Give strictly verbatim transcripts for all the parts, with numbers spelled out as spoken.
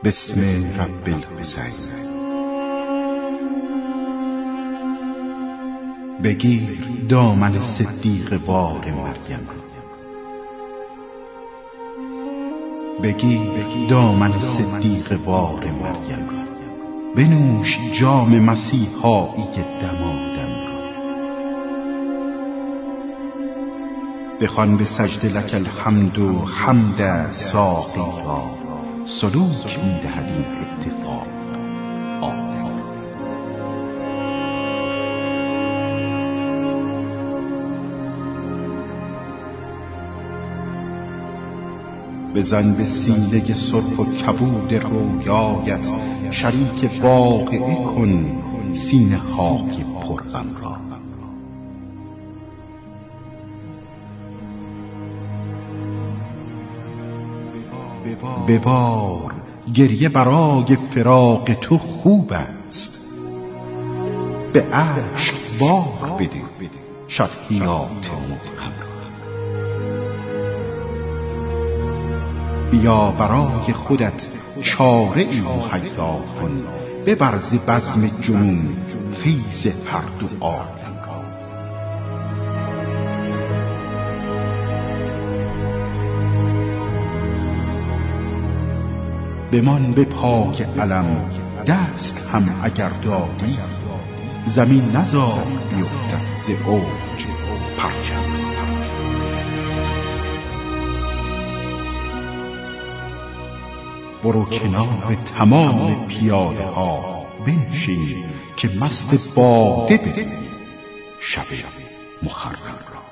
بسم رب الحسین. بگیر دامن صدیق وار مریم، بگیر دامن صدیق وار مریم، بنوش جام مسیحایی دمادم را، بخوان به سجده لک الحمد و حمد ساقی را، سلوک می‌دهد این اتفاق آدم. بزن به سینه سرخ و کبود رویایت، شریک واقعه کن سینه های پرغم را. ببار گریه برای فراق تو خوب است، به اشک بار بده شرحیات مبهم را. بیا برای خودت چاره ای مهیا کن، ببر ز بزم جنون فیض هر دو عالم را. بمان به پای علم دست هم اگر دادی، زمین نزار بیفتد ز اوج پرچم. برو کنار تمام پیاده ها بنشین، که مست باده ببینی شب محرم را.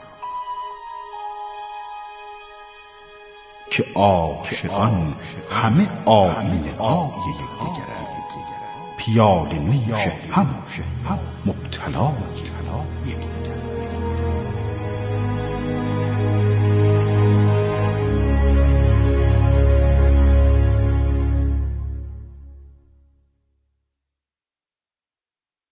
که عاشقان همه آیین های یکدیگرند، پیاله نوش هم مبتلای یکدیگر.